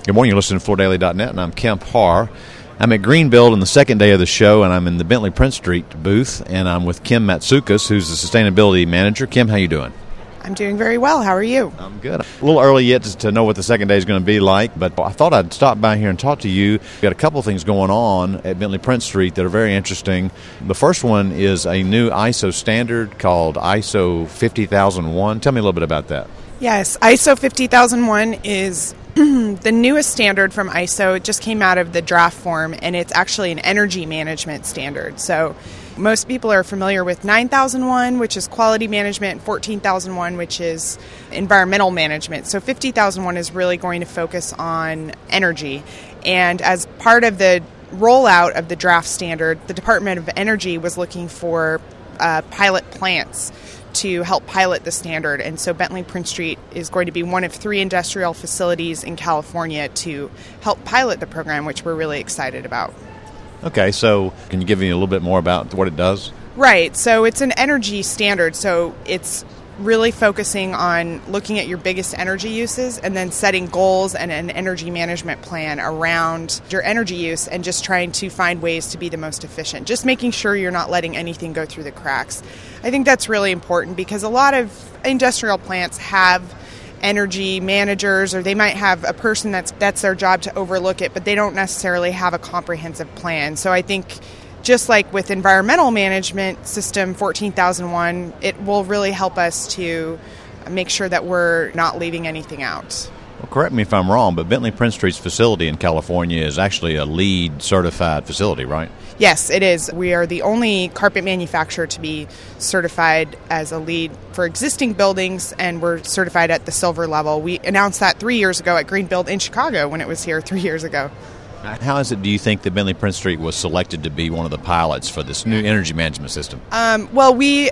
Good morning. You're listening to FloorDaily.net, and I'm Kemp Harr. I'm at Greenbuild on the second day of the show, and I'm in the Bentley Prince Street booth, and I'm with Kim Matsoukas, who's the sustainability manager. Kim, how you doing? I'm doing very well. How are you? I'm good. A little early yet to know what the second day is going to be like, but I thought I'd stop by here and talk to you. We've got a couple of things going on at Bentley Prince Street that are very interesting. The first one is a new ISO standard called ISO 50001. Tell me a little bit about that. Yes, ISO 50001 is the newest standard from ISO. It just came out of the draft form, and it's actually an energy management standard. So most people are familiar with 9001, which is quality management, 14001, which is environmental management. So 50001 is really going to focus on energy. And as part of the rollout of the draft standard, the Department of Energy was looking for pilot plants to help pilot the standard. And so Bentley Prince Street is going to be one of 3 industrial facilities in California to help pilot the program, which we're really excited about. Okay, so can you give me a little bit more about what it does? Right, so it's an energy standard, so it's really focusing on looking at your biggest energy uses and then setting goals and an energy management plan around your energy use and just trying to find ways to be the most efficient. Just making sure you're not letting anything go through the cracks. I think that's really important because a lot of industrial plants have energy managers, or they might have a person that's their job to overlook it, but they don't necessarily have a comprehensive plan. So I think just like with environmental management system 14001, it will really help us to make sure that we're not leaving anything out. Well, correct me if I'm wrong, but Bentley Prince Street's facility in California is actually a LEED certified facility, right? Yes, it is. We are the only carpet manufacturer to be certified as a LEED for existing buildings, and we're certified at the silver level. We announced that 3 years ago at Greenbuild in Chicago when it was here 3 years ago. How is it, do you think, that Bentley Prince Street was selected to be one of the pilots for this new energy management system? Well, we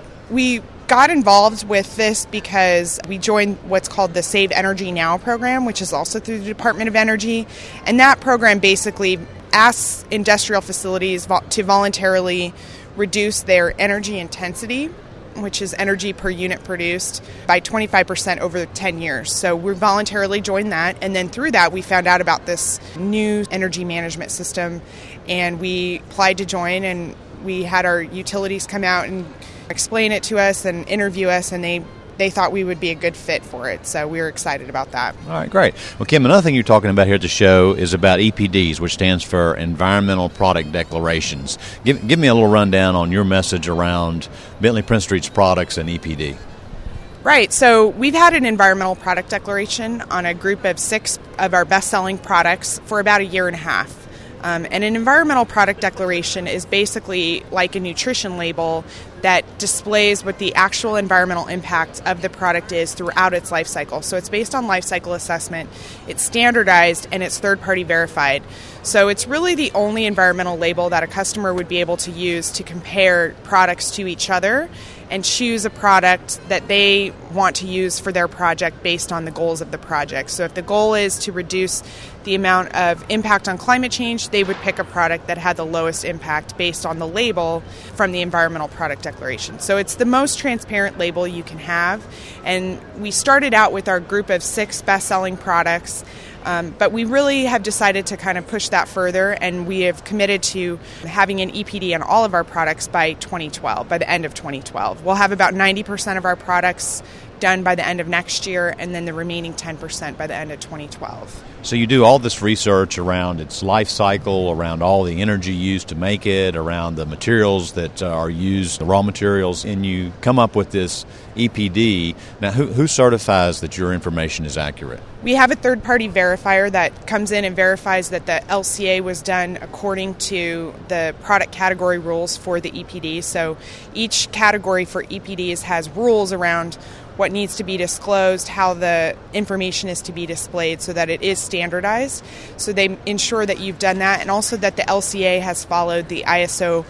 got involved with this because we joined what's called the Save Energy Now program, which is also through the Department of Energy. And that program basically asks industrial facilities to voluntarily reduce their energy intensity, which is energy per unit produced, by 25% over 10 years. So we voluntarily joined that, and then through that we found out about this new energy management system, and we applied to join, and we had our utilities come out and explain it to us and interview us, and they thought we would be a good fit for it. So we were excited about that. All right, great. Well, Kim, another thing you're talking about here at the show is about EPDs, which stands for Environmental Product Declarations. Give me a little rundown on your message around Bentley Prince Street's products and EPD. Right. So we've had an environmental product declaration on a group of 6 of our best-selling products for about a year and a half. And an environmental product declaration is basically like a nutrition label that displays what the actual environmental impact of the product is throughout its life cycle. So it's based on life cycle assessment, it's standardized, and it's third-party verified. So it's really the only environmental label that a customer would be able to use to compare products to each other and choose a product that they want to use for their project based on the goals of the project. So if the goal is to reduce the amount of impact on climate change, they would pick a product that had the lowest impact based on the label from the Environmental Product Declaration. So it's the most transparent label you can have. And we started out with our group of 6 best-selling products, but we really have decided to kind of push that further, and we have committed to having an EPD on all of our products by 2012, by the end of 2012. We'll have about 90% of our products done by the end of next year, and then the remaining 10% by the end of 2012. So you do all this research around its life cycle, around all the energy used to make it, around the materials that are used, the raw materials, and you come up with this EPD. Now, who certifies that your information is accurate? We have a third-party verifier that comes in and verifies that the LCA was done according to the product category rules for the EPD. So each category for EPDs has rules around what needs to be disclosed, how the information is to be displayed so that it is standardized. So they ensure that you've done that, and also that the LCA has followed the ISO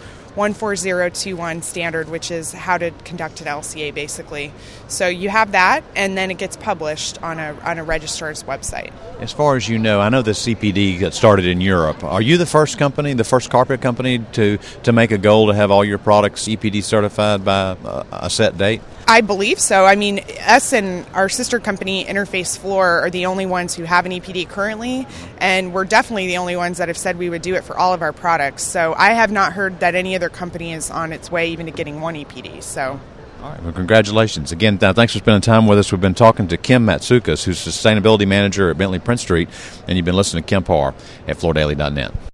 14021 standard, which is how to conduct an LCA basically. So you have that, and then it gets published on a registrar's website. As far as you know, I know the CPD got started in Europe. Are you the first company, the first carpet company to make a goal to have all your products EPD certified by a set date? I believe so. I mean, us and our sister company, Interface Floor, are the only ones who have an EPD currently, and we're definitely the only ones that have said we would do it for all of our products. So I have not heard that any other company is on its way even to getting one EPD. So. All right, well, congratulations. Again, thanks for spending time with us. We've been talking to Kim Matsoukas, who's Sustainability Manager at Bentley Prince Street, and you've been listening to Kim Parr at FloorDaily.net.